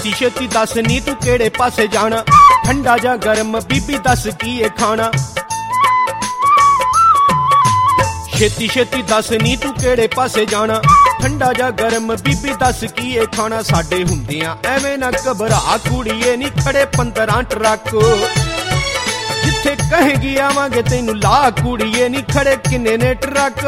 छेती छेती दस नी तू केड़े पासे जाना, ठंडा जा गरम बीबी दस की है खाना। छेती छेती दस नी तू केड़े पासे जाना, ठंडा जा गरम बीबी दस की है खाना। साडे हुंदियां एवें ना घबरा कुड़िए नी खड़े 15 ट्रक, जिथे कहेगी आवांगे तैनू ला कुड़िए नी खड़े किन्ने ने ट्रक।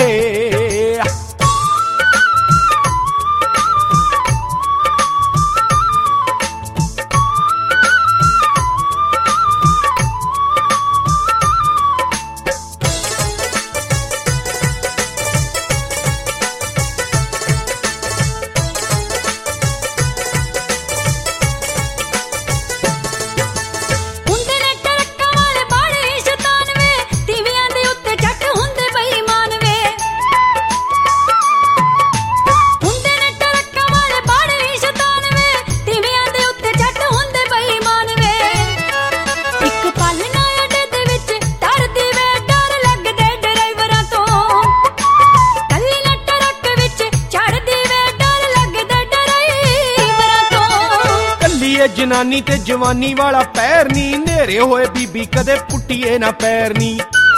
जनानी ते जवानी वाला पैर नी, नेरे होए बीबी कदे पुट्टिए ना पैर नी।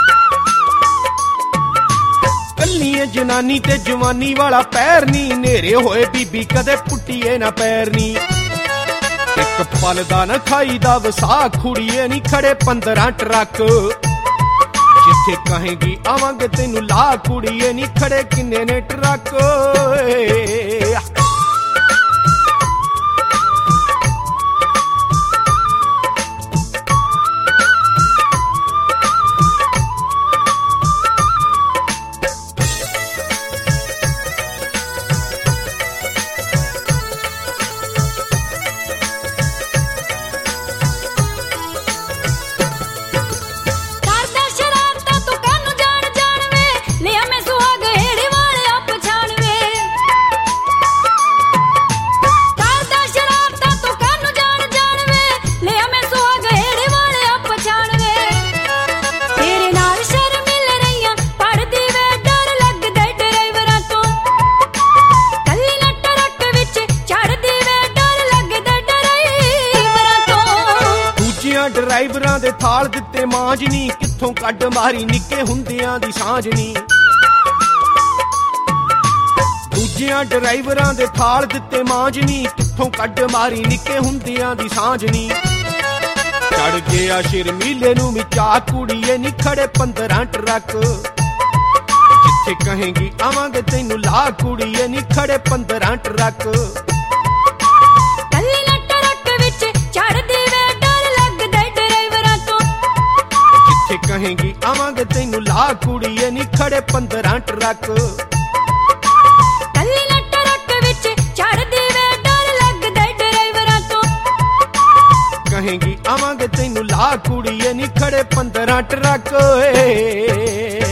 कल्ली जनानी ते जवानी वाला पैर नी, नेरे होए बीबी कदे पुट्टिए ना पैर नी। एक पल दा न खाई दा वसा खुड़िए नी खड़े 15 ट्रक, जिथे कहेगी आवांगे तैनू ला कुड़िए नी खड़े किन्ने ने ट्रक। ड्राइवरां दे थाल दिते मांजनी, कित्थों कड्ड मारी निक्के हुंदियां दी सांझनी। दूजियां ड्राइवरां दे थाल दिते मांजनी, कित्थों कड्ड मारी निक्के हुंदियां दी सांझनी। चढ़ गया शर्मीले नू मिचा कुड़िए नी खड़े 15 ट्रक, जिथे कहेगी आवांगे तैनू ला कुड़िए नी खड़े 15 ट्रक। कहेगी आवांगे तैनू ला कुड़िए नी खड़े 15 ट्रक। कल्ली ना ट्रक विच चढ़ दी वे डर लगदा ड्राइवरां तो, कहेगी आवांगे तैनू ला कुड़िए नी खड़े 15 ट्रक।